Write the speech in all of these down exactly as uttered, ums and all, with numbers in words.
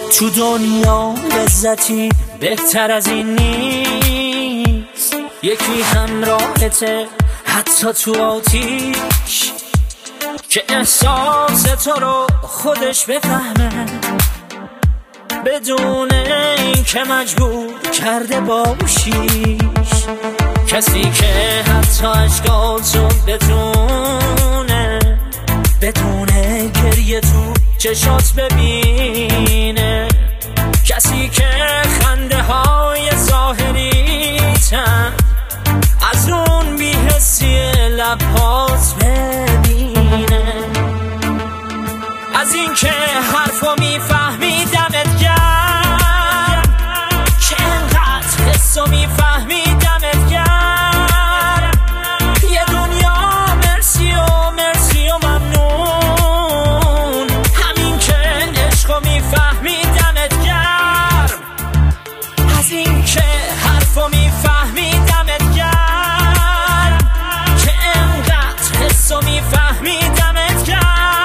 تو دنیا لذتی بهتر از این نیست، یکی همراهته حتی تو آتیش، که احساس تو رو خودش بفهمه بدون این که مجبور کرده باشیش. کسی که حتی عشقاتو بتونه بتونه گریه تو چشات ببینه، کسی که خنده های ظاهریتن از اون بی‌حسی لبهات ببینه. از این که حرفو میفهمی دمت گرم، که انقدر حسو میفهمی دمت گرم. یه دنیا مرسی و مرسی و ممنون، همین که عشقو میفهمی دمت گرم. از این که حرفو میفهمی دمت گرم، که انقدر حسو میفهمی دمت گرم.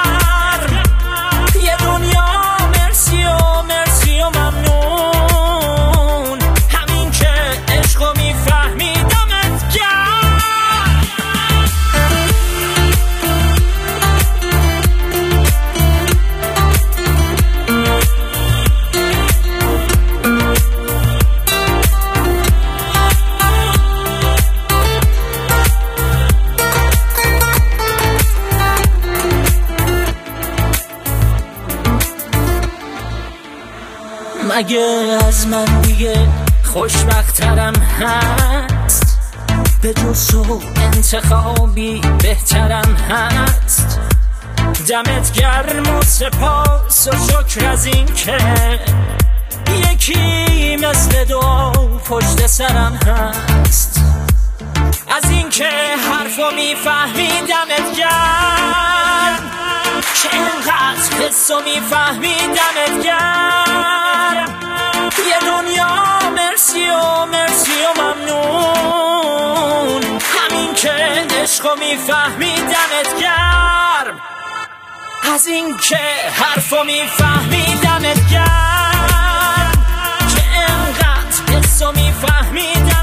مگه از من دیگه خوشبخترم هست؟ به جز تو انتخابی بهترم هست؟ دمت گرم و سپاس و شکر از این که یکی مثل دعا پشت سرم هست. از این که حرفو میفهمی دمت گرم، که انقدر حسو میفهمی دمت گرم. یه دنیا مرسی و مرسی و ممنون، همین که عشقو میفهمی دمت گرم. از این که حرفو میفهمی دمت گرم، که انقدر حسو میفهمی